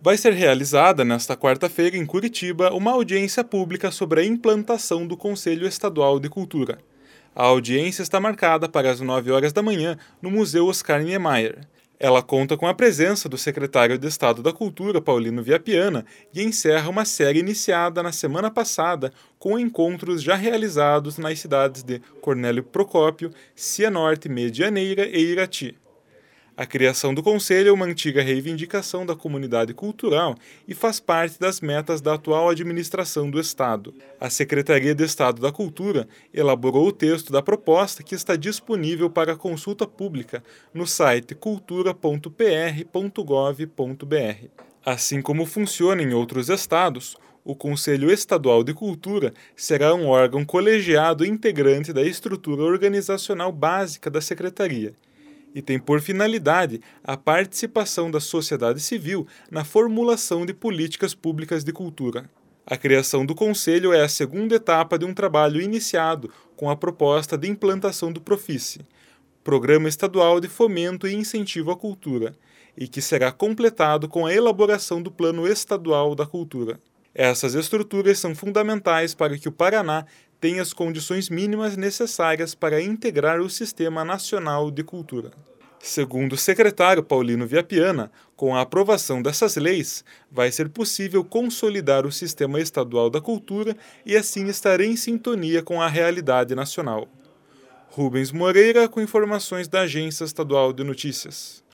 Vai ser realizada nesta quarta-feira em Curitiba uma audiência pública sobre a implantação do Conselho Estadual de Cultura. A audiência está marcada para as 9 horas da manhã no Museu Oscar Niemeyer. Ela conta com a presença do secretário de Estado da Cultura, Paulino Viapiana, e encerra uma série iniciada na semana passada com encontros já realizados nas cidades de Cornélio Procópio, Cianorte, Medianeira e Irati. A criação do Conselho é uma antiga reivindicação da comunidade cultural e faz parte das metas da atual administração do Estado. A Secretaria de Estado da Cultura elaborou o texto da proposta que está disponível para consulta pública no site cultura.pr.gov.br. Assim como funciona em outros estados, o Conselho Estadual de Cultura será um órgão colegiado integrante da estrutura organizacional básica da Secretaria e tem por finalidade a participação da sociedade civil na formulação de políticas públicas de cultura. A criação do Conselho é a segunda etapa de um trabalho iniciado com a proposta de implantação do Profice, Programa Estadual de Fomento e Incentivo à Cultura, e que será completado com a elaboração do Plano Estadual da Cultura. Essas estruturas são fundamentais para que o Paraná tenha as condições mínimas necessárias para integrar o Sistema Nacional de Cultura. Segundo o secretário Paulino Viapiana, com a aprovação dessas leis, vai ser possível consolidar o Sistema Estadual da Cultura e assim estar em sintonia com a realidade nacional. Rubens Moreira, com informações da Agência Estadual de Notícias.